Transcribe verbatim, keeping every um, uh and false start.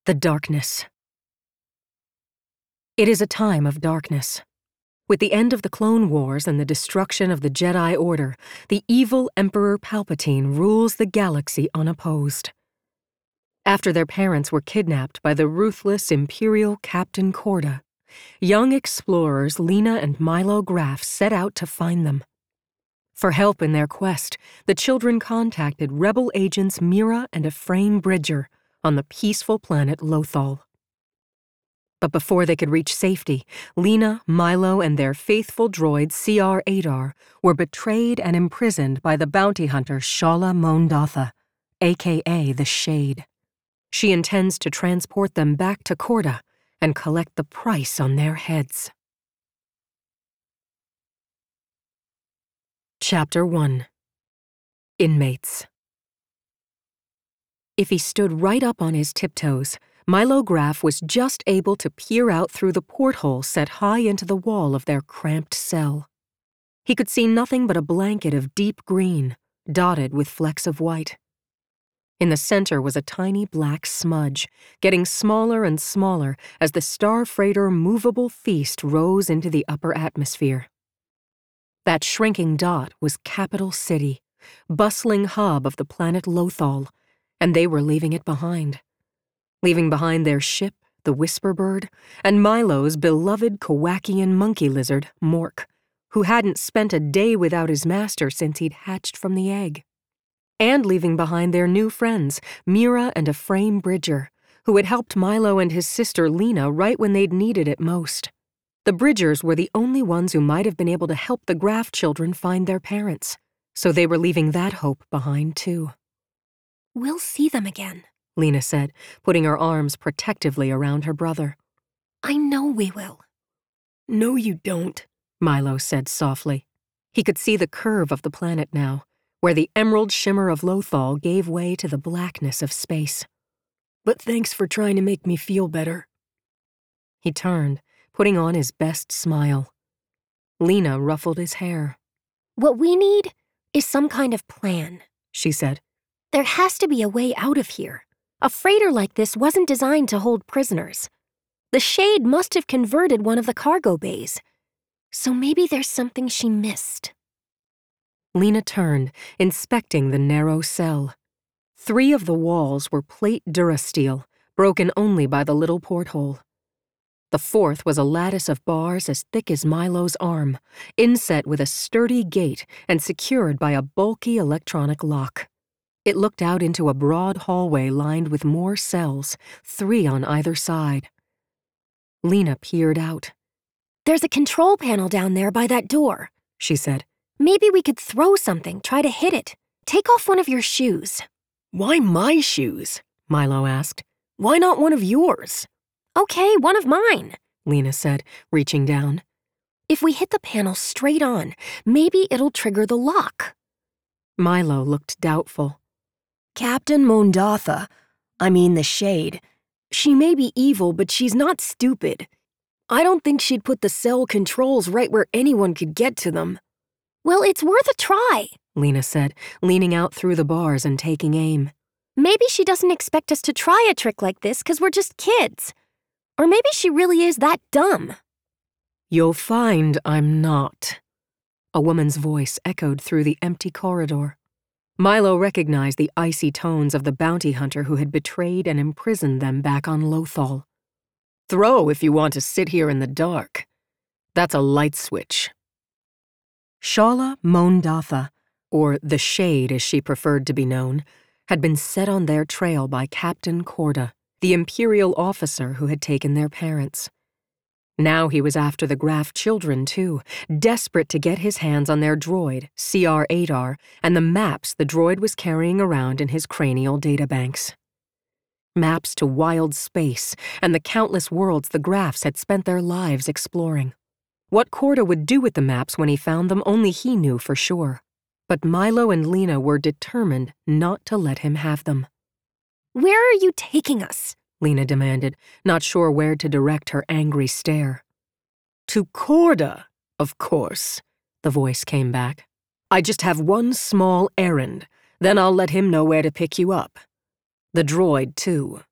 The darkness. It is a time of darkness. With the end of the Clone Wars and the destruction of the Jedi Order, the evil Emperor Palpatine rules the galaxy unopposed. After their parents were kidnapped by the ruthless Imperial Captain Korda, young explorers Lena and Milo Graff set out to find them. For help in their quest, the children contacted rebel agents Mira and Ephraim Bridger on the peaceful planet Lothal. But before they could reach safety, Lena, Milo, and their faithful droid C R Adar were betrayed and imprisoned by the bounty hunter Shala Mondatha, aka the Shade. She intends to transport them back to Korda and collect the price on their heads. Chapter one. Inmates. If he stood right up on his tiptoes, Milo Graff was just able to peer out through the porthole set high into the wall of their cramped cell. He could see nothing but a blanket of deep green, dotted with flecks of white. In the center was a tiny black smudge, getting smaller and smaller as the star freighter movable feast rose into the upper atmosphere. That shrinking dot was Capital City, bustling hub of the planet Lothal, and they were leaving it behind. Leaving behind their ship, the Whisperbird, and Milo's beloved Kowakian monkey lizard, Mork, who hadn't spent a day without his master since he'd hatched from the egg. And leaving behind their new friends, Mira and Ephraim Bridger, who had helped Milo and his sister Lena right when they'd needed it most. The Bridgers were the only ones who might have been able to help the Graff children find their parents, so they were leaving that hope behind too. "We'll see them again," Lena said, putting her arms protectively around her brother. "I know we will." "No, you don't," Milo said softly. He could see the curve of the planet now, where the emerald shimmer of Lothal gave way to the blackness of space. "But thanks for trying to make me feel better." He turned, putting on his best smile. Lena ruffled his hair. "What we need is some kind of plan," she said. "There has to be a way out of here. A freighter like this wasn't designed to hold prisoners. The Shade must have converted one of the cargo bays. So maybe there's something she missed." Lena turned, inspecting the narrow cell. Three of the walls were plate durasteel, broken only by the little porthole. The fourth was a lattice of bars as thick as Milo's arm, inset with a sturdy gate and secured by a bulky electronic lock. It looked out into a broad hallway lined with more cells, three on either side. Lena peered out. "There's a control panel down there by that door," she said. "Maybe we could throw something, try to hit it. Take off one of your shoes." "Why my shoes?" Milo asked. "Why not one of yours?" "Okay, one of mine," Lena said, reaching down. "If we hit the panel straight on, maybe it'll trigger the lock." Milo looked doubtful. "Captain Mondatha, I mean the Shade, she may be evil, but she's not stupid. I don't think she'd put the cell controls right where anyone could get to them." "Well, it's worth a try," Lena said, leaning out through the bars and taking aim. "Maybe she doesn't expect us to try a trick like this because we're just kids. Or maybe she really is that dumb." "You'll find I'm not." A woman's voice echoed through the empty corridor. Milo recognized the icy tones of the bounty hunter who had betrayed and imprisoned them back on Lothal. "Throw if you want to sit here in the dark. That's a light switch." Shala Mondatha, or the Shade as she preferred to be known, had been set on their trail by Captain Korda, the Imperial officer who had taken their parents. Now he was after the Graff children, too, desperate to get his hands on their droid, C R Adar, and the maps the droid was carrying around in his cranial databanks. Maps to wild space and the countless worlds the Graffs had spent their lives exploring. What Korda would do with the maps when he found them, only he knew for sure. But Milo and Lena were determined not to let him have them. "Where are you taking us?" Lena demanded, not sure where to direct her angry stare. "To Korda, of course," the voice came back. "I just have one small errand, then I'll let him know where to pick you up. The droid, too."